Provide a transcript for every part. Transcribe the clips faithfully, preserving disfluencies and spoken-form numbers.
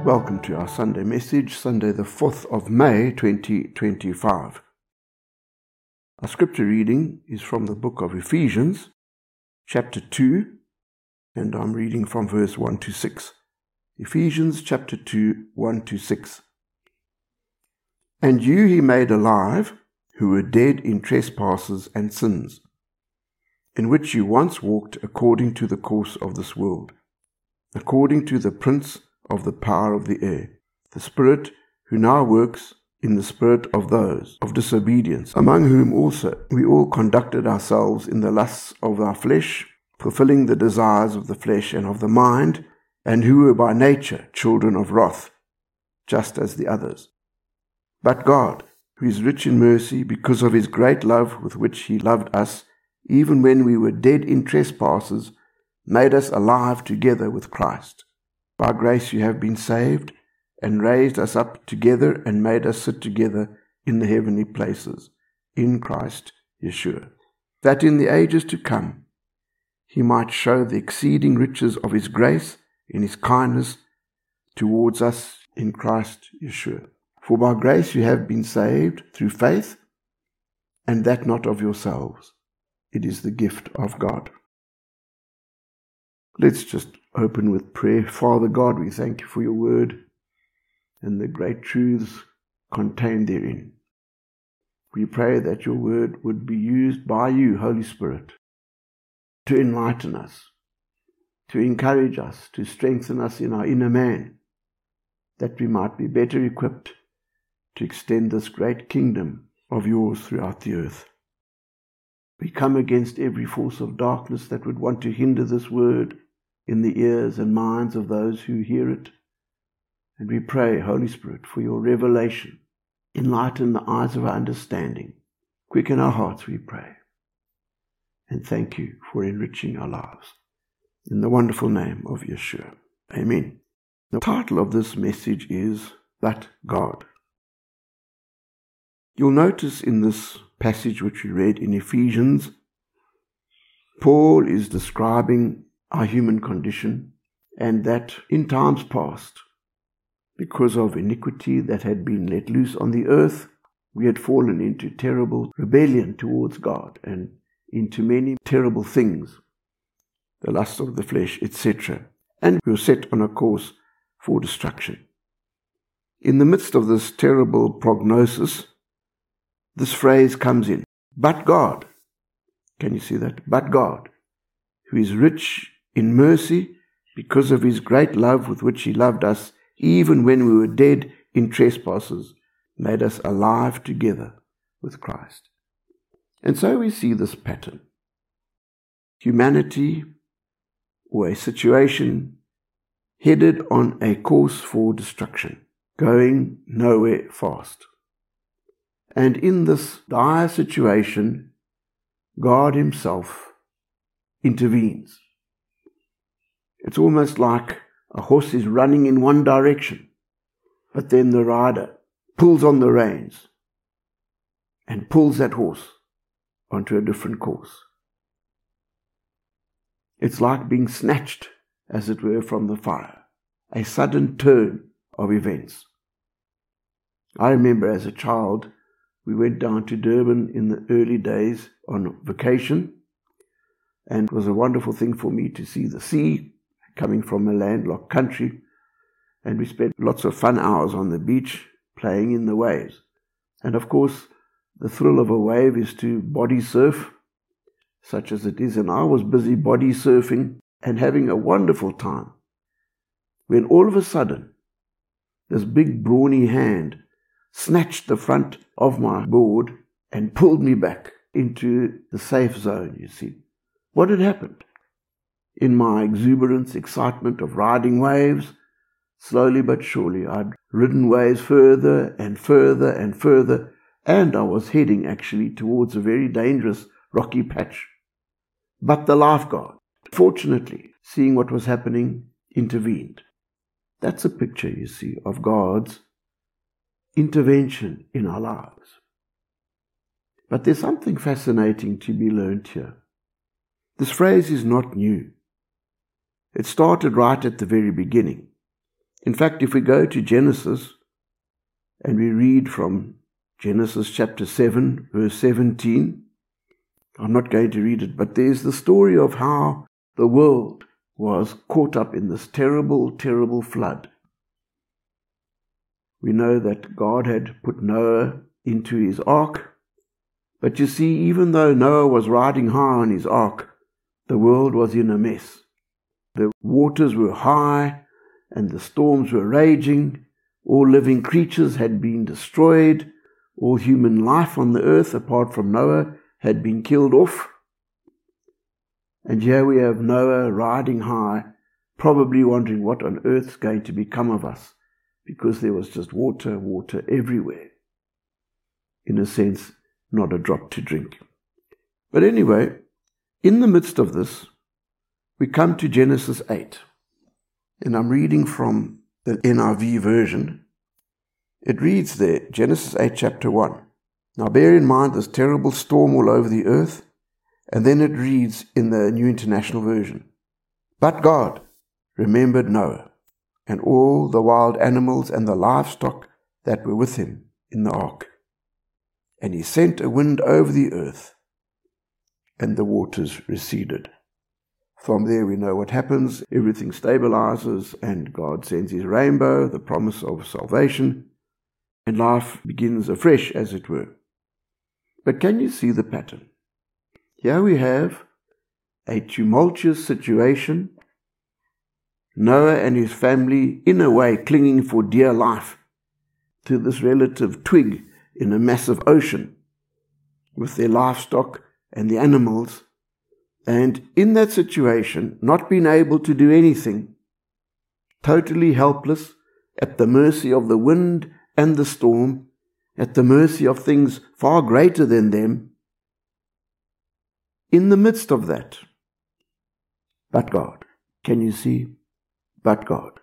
Welcome to our Sunday message, Sunday the fourth of May twenty twenty-five. Our scripture reading is from the book of Ephesians, chapter two, and I'm reading from verse one to six. Ephesians chapter two, one to six. And you he made alive, who were dead in trespasses and sins, in which you once walked according to the course of this world, according to the prince of the power of the air, the Spirit who now works in the spirit of those of disobedience, among whom also we all conducted ourselves in the lusts of our flesh, fulfilling the desires of the flesh and of the mind, and who were by nature children of wrath, just as the others. But God, who is rich in mercy, because of his great love with which he loved us, even when we were dead in trespasses, made us alive together with Christ. By grace you have been saved, and raised us up together and made us sit together in the heavenly places, in Christ Yeshua, that in the ages to come he might show the exceeding riches of his grace in his kindness towards us in Christ Yeshua. For by grace you have been saved through faith, and that not of yourselves. It is the gift of God. Let's just open with prayer. Father God, we thank you for your word and the great truths contained therein. We pray that your word would be used by you, Holy Spirit, to enlighten us, to encourage us, to strengthen us in our inner man, that we might be better equipped to extend this great kingdom of yours throughout the earth. We come against every force of darkness that would want to hinder this word in the ears and minds of those who hear it. And we pray, Holy Spirit, for your revelation. Enlighten the eyes of our understanding. Quicken our hearts, we pray. And thank you for enriching our lives. In the wonderful name of Yeshua. Amen. The title of this message is, But God. You'll notice in this passage which we read in Ephesians, Paul is describing our human condition, and that in times past, because of iniquity that had been let loose on the earth, we had fallen into terrible rebellion towards God and into many terrible things, the lust of the flesh, et cetera, and we were set on a course for destruction. In the midst of this terrible prognosis, this phrase comes in, but God. Can you see that? But God, who is rich in mercy, because of his great love with which he loved us, even when we were dead in trespasses, made us alive together with Christ. And so we see this pattern. Humanity, or a situation headed on a course for destruction, going nowhere fast. And in this dire situation, God himself intervenes. It's almost like a horse is running in one direction, but then the rider pulls on the reins and pulls that horse onto a different course. It's like being snatched, as it were, from the fire, a sudden turn of events. I remember as a child, we went down to Durban in the early days on vacation, and it was a wonderful thing for me to see the sea coming from a landlocked country, and we spent lots of fun hours on the beach playing in the waves. And of course, the thrill of a wave is to body surf, such as it is, and I was busy body surfing and having a wonderful time, when all of a sudden, this big brawny hand snatched the front of my board and pulled me back into the safe zone, you see. What had happened? In my exuberance, excitement of riding waves, slowly but surely I'd ridden waves further and further and further, and I was heading actually towards a very dangerous rocky patch. But the lifeguard, fortunately, seeing what was happening, intervened. That's a picture, you see, of God's intervention in our lives. But there's something fascinating to be learned here. This phrase is not new. It started right at the very beginning. In fact, if we go to Genesis and we read from Genesis chapter seven, verse seventeen, I'm not going to read it, but there's the story of how the world was caught up in this terrible, terrible flood. We know that God had put Noah into his ark, but you see, even though Noah was riding high on his ark, the world was in a mess. The waters were high and the storms were raging. All living creatures had been destroyed. All human life on the earth, apart from Noah, had been killed off. And here we have Noah riding high, probably wondering what on earth's going to become of us, because there was just water, water everywhere. In a sense, not a drop to drink. But anyway, in the midst of this, we come to Genesis eight. And I'm reading from the N I V version. It reads there, Genesis eight, chapter one. Now bear in mind this terrible storm all over the earth. And then it reads in the New International Version. But God remembered Noah and all the wild animals and the livestock that were with him in the ark. And he sent a wind over the earth, and the waters receded. From there we know what happens. Everything stabilizes, and God sends his rainbow, the promise of salvation, and life begins afresh, as it were. But can you see the pattern? Here we have a tumultuous situation. Noah and his family, in a way, clinging for dear life to this relative twig in a massive ocean with their livestock and the animals. And in that situation, not being able to do anything, totally helpless, at the mercy of the wind and the storm, at the mercy of things far greater than them. In the midst of that, but God, can you see? But God.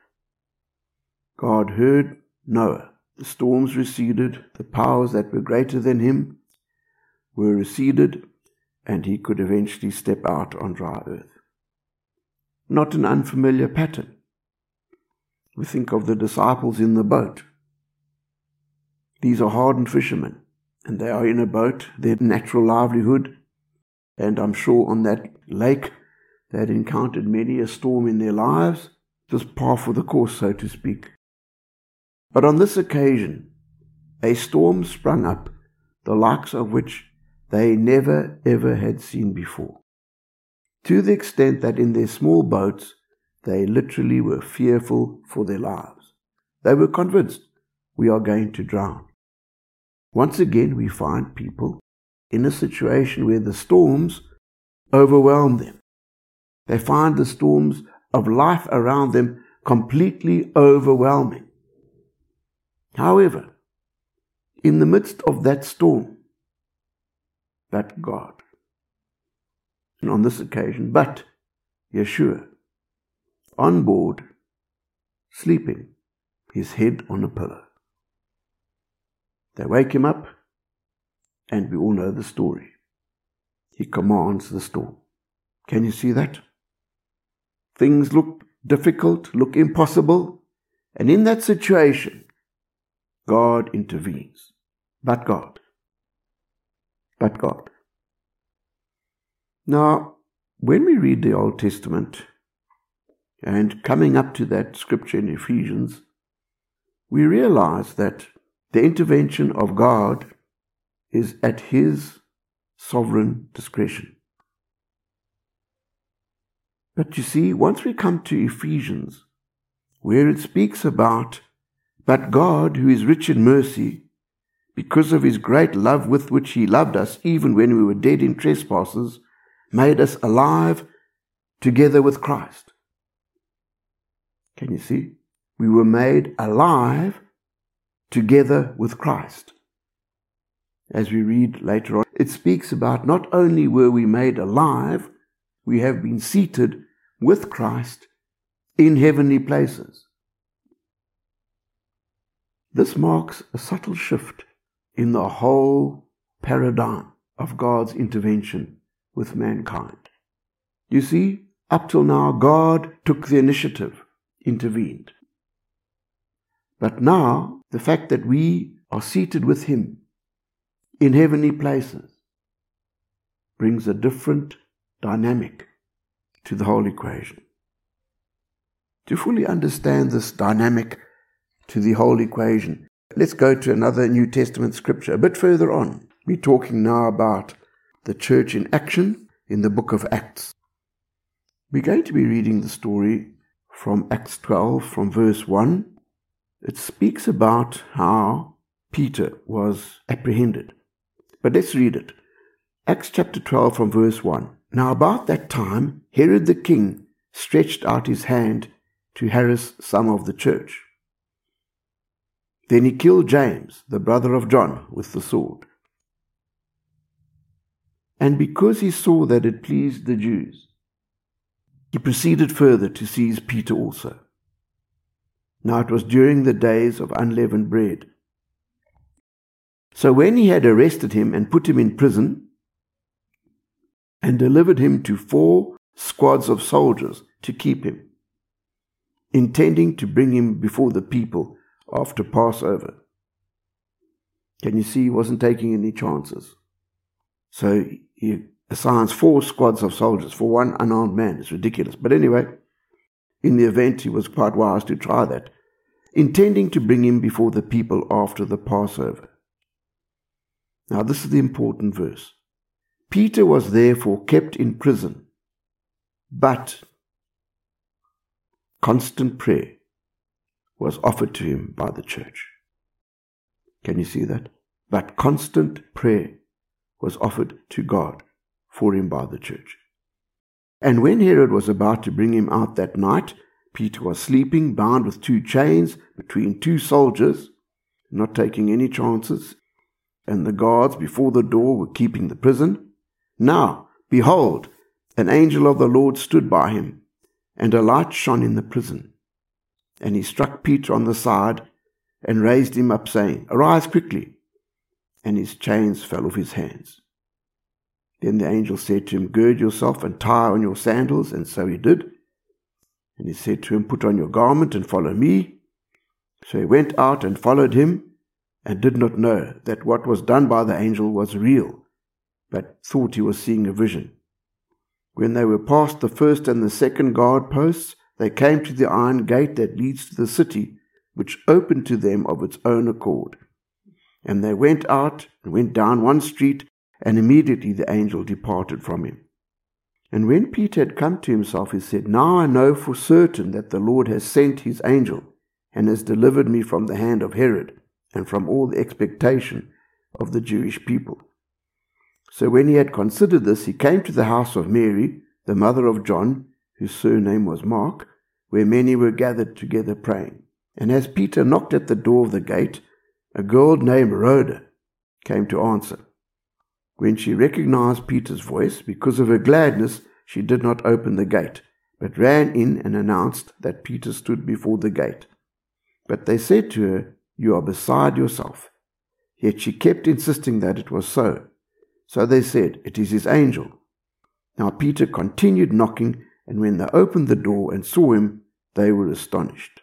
God heard Noah. The storms receded, the powers that were greater than him were receded, and he could eventually step out on dry earth. Not an unfamiliar pattern. We think of the disciples in the boat. These are hardened fishermen, and they are in a boat, their natural livelihood, and I'm sure on that lake they had encountered many a storm in their lives, just par for the course, so to speak. But on this occasion, a storm sprung up, the likes of which they never ever had seen before, to the extent that in their small boats they literally were fearful for their lives. They were convinced, we are going to drown. Once again we find people in a situation where the storms overwhelm them. They find the storms of life around them completely overwhelming. However, in the midst of that storm, but God. And on this occasion, but Yeshua, on board, sleeping, his head on a pillow. They wake him up, and we all know the story. He commands the storm. Can you see that? Things look difficult, look impossible, and in that situation, God intervenes. But God. But God. Now, when we read the Old Testament, and coming up to that scripture in Ephesians, we realize that the intervention of God is at his sovereign discretion. But you see, once we come to Ephesians, where it speaks about, but God, who is rich in mercy, because of his great love with which he loved us, even when we were dead in trespasses, made us alive together with Christ. Can you see? We were made alive together with Christ. As we read later on, it speaks about not only were we made alive, we have been seated with Christ in heavenly places. This marks a subtle shift in the whole paradigm of God's intervention with mankind. You see, up till now, God took the initiative, intervened. But now, the fact that we are seated with Him in heavenly places brings a different dynamic to the whole equation. To fully understand this dynamic to the whole equation, let's go to another New Testament scripture a bit further on. We're talking now about the church in action in the book of Acts. We're going to be reading the story from Acts twelve, from verse one. It speaks about how Peter was apprehended. But let's read it. Acts chapter twelve, from verse one. Now about that time, Herod the king stretched out his hand to harass some of the church. Then he killed James, the brother of John, with the sword. And because he saw that it pleased the Jews, he proceeded further to seize Peter also. Now it was during the days of unleavened bread. So when he had arrested him and put him in prison, and delivered him to four squads of soldiers to keep him, intending to bring him before the people after Passover. Can you see he wasn't taking any chances? So he assigns four squads of soldiers for one unarmed man. It's ridiculous. But anyway, in the event, he was quite wise to try that, intending to bring him before the people after the Passover. Now this is the important verse. Peter was therefore kept in prison, but constant prayer was offered to him by the church. Can you see that? But constant prayer was offered to God for him by the church. And when Herod was about to bring him out that night, Peter was sleeping, bound with two chains between two soldiers, not taking any chances, and the guards before the door were keeping the prison. Now, behold, an angel of the Lord stood by him, and a light shone in the prison. And he struck Peter on the side and raised him up, saying, Arise quickly. And his chains fell off his hands. Then the angel said to him, Gird yourself and tie on your sandals. And so he did. And he said to him, Put on your garment and follow me. So he went out and followed him, and did not know that what was done by the angel was real, but thought he was seeing a vision. When they were past the first and the second guard posts, they came to the iron gate that leads to the city, which opened to them of its own accord. And they went out and went down one street, and immediately the angel departed from him. And when Peter had come to himself, he said, Now I know for certain that the Lord has sent his angel, and has delivered me from the hand of Herod, and from all the expectation of the Jewish people. So when he had considered this, he came to the house of Mary, the mother of John, whose surname was Mark, where many were gathered together praying. And as Peter knocked at the door of the gate, a girl named Rhoda came to answer. When she recognized Peter's voice, because of her gladness, she did not open the gate, but ran in and announced that Peter stood before the gate. But they said to her, You are beside yourself. Yet she kept insisting that it was so. So they said, It is his angel. Now Peter continued knocking, and when they opened the door and saw him, they were astonished.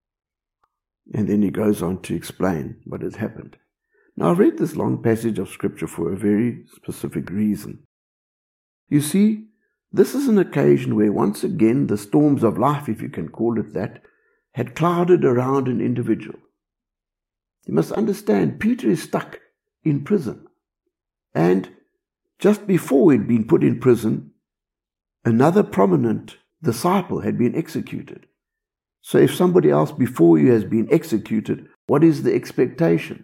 And then he goes on to explain what had happened. Now I've read this long passage of scripture for a very specific reason. You see, this is an occasion where once again the storms of life, if you can call it that, had clouded around an individual. You must understand, Peter is stuck in prison. And just before he'd been put in prison, another prominent disciple had been executed. So if somebody else before you has been executed, what is the expectation?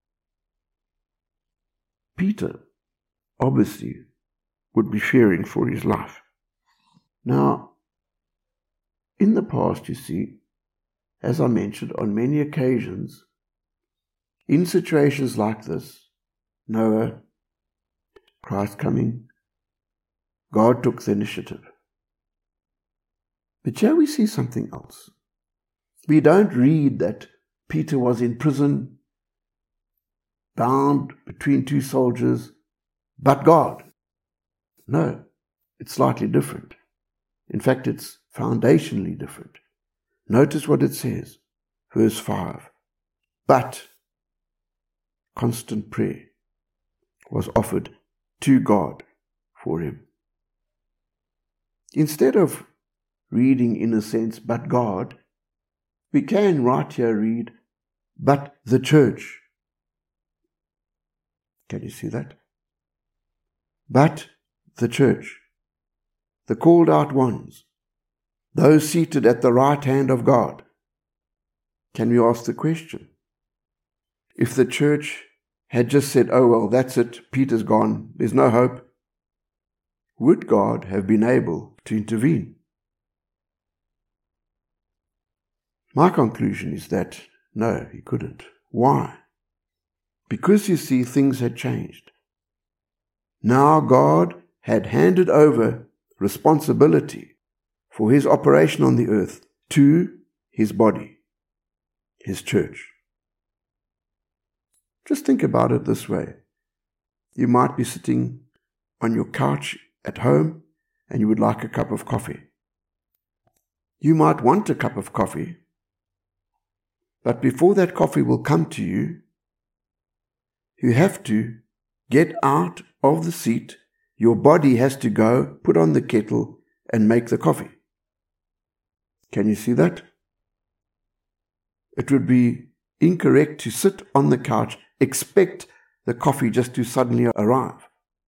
Peter, obviously, would be fearing for his life. Now, in the past, you see, as I mentioned, on many occasions, in situations like this, Noah, Christ coming, God took the initiative. But here we see something else. We don't read that Peter was in prison, bound between two soldiers, but God. No, it's slightly different. In fact, it's foundationally different. Notice what it says, verse five. but constant prayer was offered to God for him. Instead of reading in a sense, but God, we can right here read, but the church. Can you see that? But the church, the called out ones, those seated at the right hand of God. Can we ask the question? If the church had just said, oh well, that's it, Peter's gone, there's no hope, would God have been able to intervene? My conclusion is that no, he couldn't. Why? Because you see, things had changed. Now God had handed over responsibility for his operation on the earth to his body, his church. Just think about it this way. You might be sitting on your couch at home and you would like a cup of coffee. You might want a cup of coffee, but before that coffee will come to you, you have to get out of the seat. Your body has to go, put on the kettle, and make the coffee. Can you see that? It would be incorrect to sit on the couch, expect the coffee just to suddenly arrive.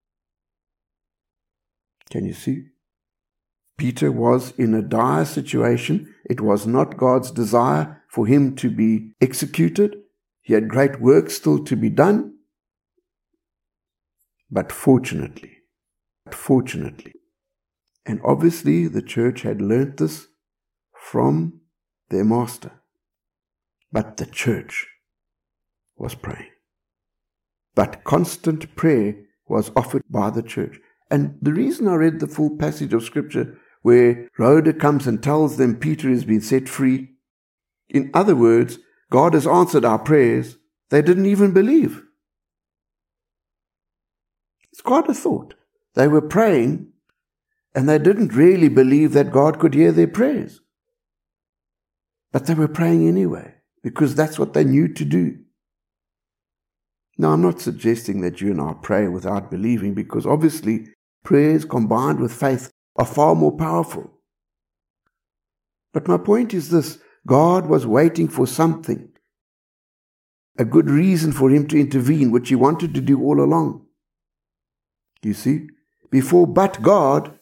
Can you see? Peter was in a dire situation. It was not God's desire for him to be executed. He had great work still to be done. But fortunately, fortunately, and obviously the church had learnt this from their master. But the church was praying. But constant prayer was offered by the church. And the reason I read the full passage of Scripture where Rhoda comes and tells them Peter has been set free, in other words, God has answered our prayers. They didn't even believe. It's quite a thought. They were praying and they didn't really believe that God could hear their prayers. But they were praying anyway, because that's what they knew to do. Now, I'm not suggesting that you and I pray without believing, because obviously prayers combined with faith are far more powerful. But my point is this: God was waiting for something, a good reason for him to intervene, which he wanted to do all along. You see, before but God,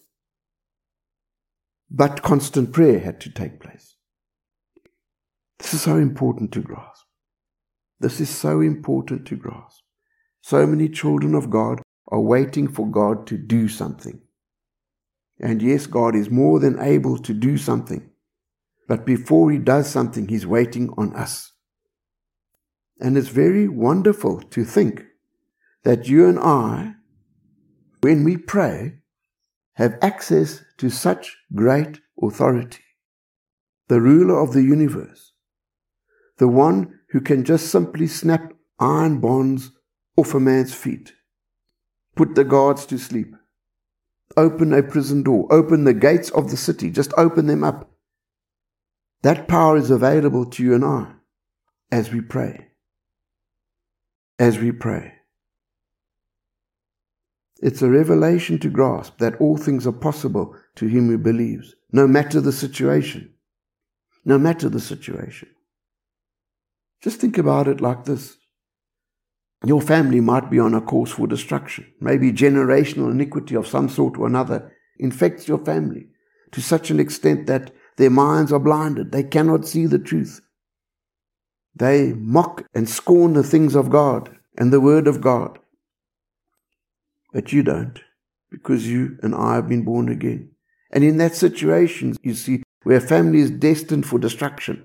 but constant prayer had to take place. This is so important to grasp. This is so important to grasp. So many children of God are waiting for God to do something. And yes, God is more than able to do something. But before he does something, he's waiting on us. And it's very wonderful to think that you and I, when we pray, have access to such great authority. The ruler of the universe, the one who can just simply snap iron bonds off a man's feet, put the guards to sleep, open a prison door, open the gates of the city, just open them up. That power is available to you and I as we pray. As we pray. It's a revelation to grasp that all things are possible to him who believes, no matter the situation. No matter the situation. Just think about it like this. Your family might be on a course for destruction. Maybe generational iniquity of some sort or another infects your family to such an extent that their minds are blinded. They cannot see the truth. They mock and scorn the things of God and the Word of God. But you don't, because you and I have been born again. And in that situation, you see, where a family is destined for destruction.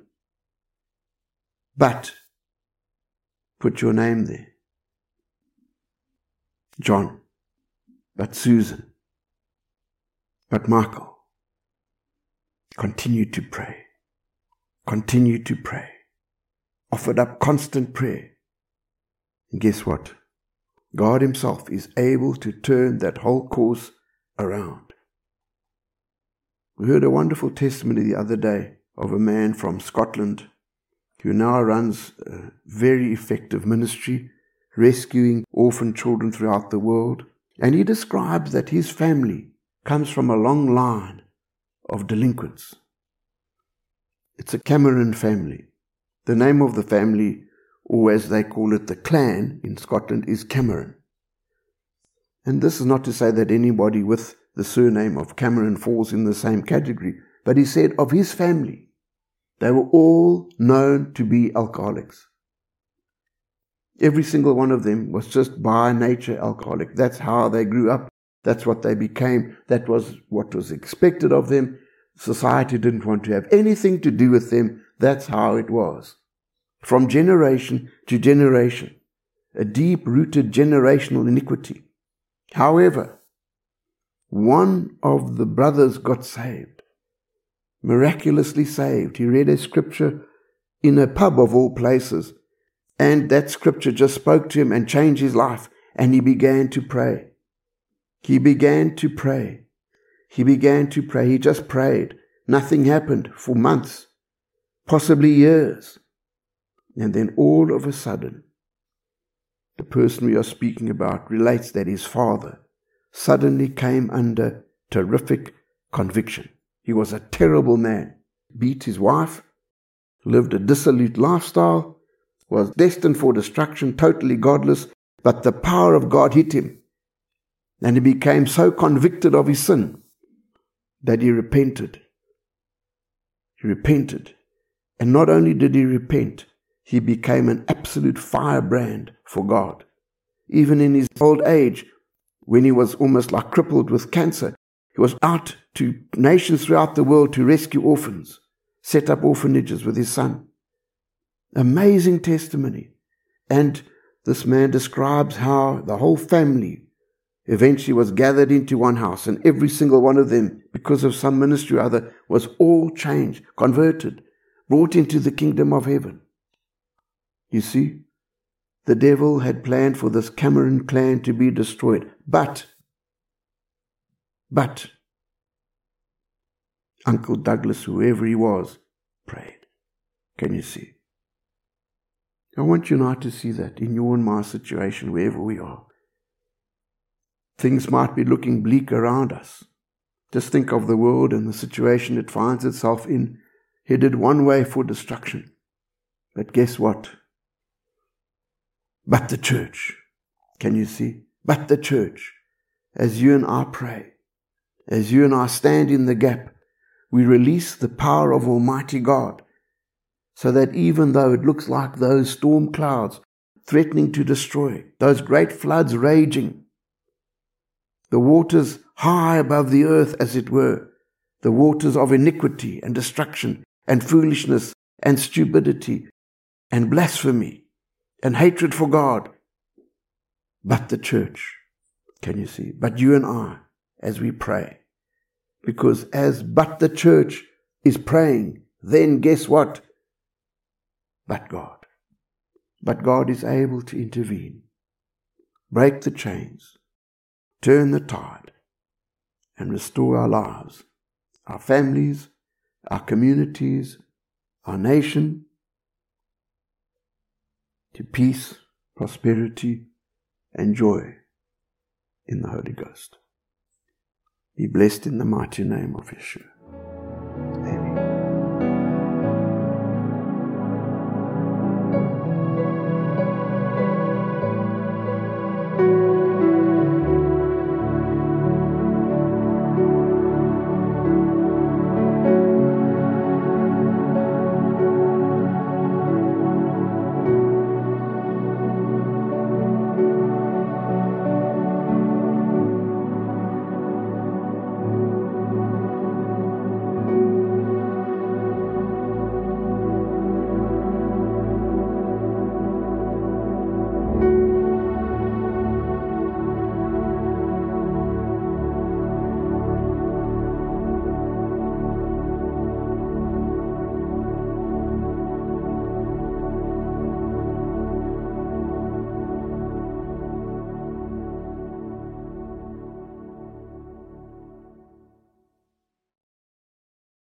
But put your name there. John, but Susan, but Michael. Continue to pray. Continue to pray. Offered up constant prayer. And guess what? God himself is able to turn that whole course around. We heard a wonderful testimony the other day of a man from Scotland who now runs a very effective ministry, rescuing orphan children throughout the world. And he describes that his family comes from a long line of delinquents. It's a Cameron family. The name of the family, or as they call it, the clan in Scotland, is Cameron. And this is not to say that anybody with the surname of Cameron falls in the same category, but he said of his family, they were all known to be alcoholics. Every single one of them was just by nature alcoholic. That's how they grew up. That's what they became. That was what was expected of them. Society didn't want to have anything to do with them. That's how it was. From generation to generation, a deep-rooted generational iniquity. However, one of the brothers got saved, miraculously saved. He read a scripture in a pub of all places, and that scripture just spoke to him and changed his life, and he began to pray. He began to pray. He began to pray. He just prayed. Nothing happened for months, possibly years. And then all of a sudden, the person we are speaking about relates that his father suddenly came under terrific conviction. He was a terrible man, beat his wife, lived a dissolute lifestyle, was destined for destruction, totally godless, but the power of God hit him, and he became so convicted of his sin that he repented. He repented, and not only did he repent, he became an absolute firebrand for God. Even in his old age, when he was almost like crippled with cancer, he was out to nations throughout the world to rescue orphans, set up orphanages with his son. Amazing testimony. And this man describes how the whole family eventually was gathered into one house, and every single one of them, because of some ministry or other, was all changed, converted, brought into the kingdom of heaven. You see, the devil had planned for this Cameron clan to be destroyed. But, but, Uncle Douglas, whoever he was, prayed. Can you see? I want you now to see that in your and my situation, wherever we are. Things might be looking bleak around us. Just think of the world and the situation it finds itself in, headed one way for destruction. But guess what? But the church, can you see? But the church, as you and I pray, as you and I stand in the gap, we release the power of Almighty God, so that even though it looks like those storm clouds threatening to destroy, those great floods raging, the waters high above the earth, as it were, the waters of iniquity and destruction and foolishness and stupidity and blasphemy and hatred for God. But the church, can you see? But you and I, as we pray. Because as but the church is praying, then guess what? But God. But God is able to intervene, break the chains, turn the tide, and restore our lives, our families, our communities, our nation, to peace, prosperity, and joy in the Holy Ghost. Be blessed in the mighty name of Yeshua.